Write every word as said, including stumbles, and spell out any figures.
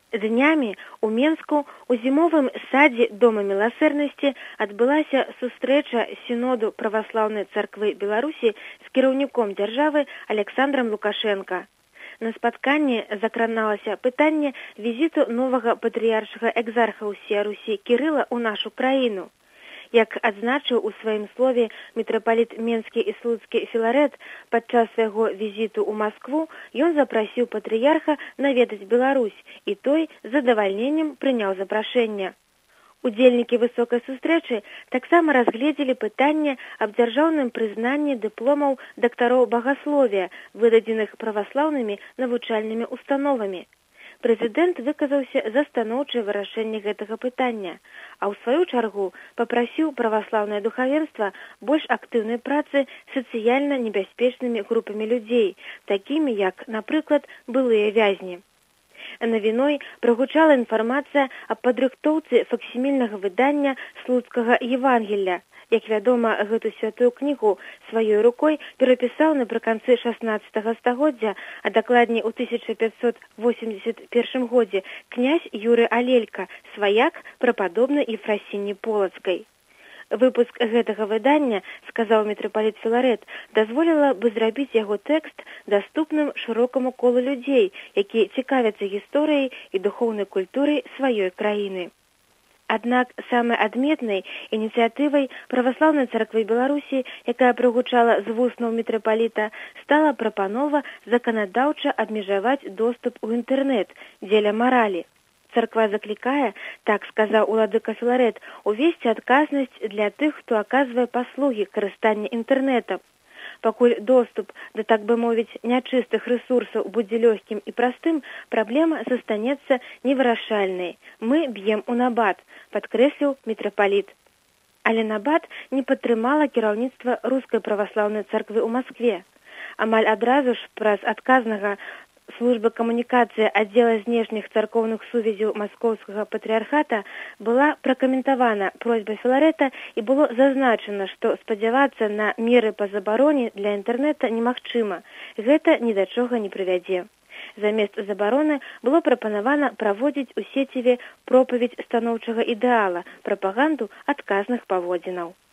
Днямі ў Менску у зімовым садзе Дома міласэрнасці адбылася сустрэча сіноду праваслаўнай царквы Беларусі з кіраўніком дзяржавы Александром Лукашенко. На спатканні закраналася пытанне візіту новага патрыяршага экзарха ўсея Русі Кірыла ў нашу краіну. Як адзначыў у сваім слове мітрапаліт Менскі і Слуцкі Філарэт, падчас свайго візіту ў Маскву ён запрасіў патрыярха наведаць Беларусь, і той з задавальненнем прыняў запрашэнне. Удзельнікі высокай сустрэчы таксама разгледзелі пытанне аб дзяржаўным прызнанні дыпломаў дактароў багасловія, выдадзеных праваслаўнымі навучальнымі установамі. Прэзідэнт выказаўся за станоўчае вырашэнне гэтага пытання, а ў сваю чаргу папрасіў праваслаўнае духавенства больш актыўнай працы з сацыяльна небяспечнымі групамі людзей, такімі як, напрыклад, былыя вязні. Навіной прагучала інфармацыя аб падрыхтоўцы факсімільнага выдання слуцкага Евангелля. Як вядома, гэту святую кнігу сваёй рукой перапісаў напрыканцы шаснаццатага стагоддзя, а дакладней у тысяча пятьсот восемьдесят першым годзе князь Юры Алелька, сваяк прападобнай Ефрасіні Полацкай. Выпуск гэтага выдання, сказаў мітрапаліт Філарэт, дазволіла бы зрабіць яго тэкст даступным шырокаму колу людзей, якія цікавяцца гісторыяй і духоўнай культурай сваёй краіны. Аднак самай адметнай ініцыятывай праваслаўнай царквы Беларусі, якая прагучала з вуснаў мітрапаліта, стала прапанова заканадаўча абмежаваць доступ у інтэрнэт дзеля маралі. Царква заклікае, так сказаў уладыка Філарэт, увесці адказнасць для тых, хто аказвае паслугі карыстання інтэрнэтам. Пакуль доступ да, так бы мовіць, нячыстых рэсурсаў будзе лёгкім і простым, праблема застанецца невырашальнай. Мы б'ем у набат, падкрэсліў мітрапаліт. Але набат не падтрымала кіраўніцтва рускай праваслаўнай царквы ў Маскве. Амаль адразу ж праз адказнага службы камунікацыі аддзела знешніх царкоўных сувязяў маскоўскага патрыярхата была пракаментавана просьба Філарэта і было зазначана, што спадзявацца на меры па забароне для інтэрнэта немагчыма. Гэта ні да чога не прывядзе. Замест забароны было прапанавана праводзіць у сеціве пропаведь станоўчага ідэала, прапаганду адказных паводзінаў.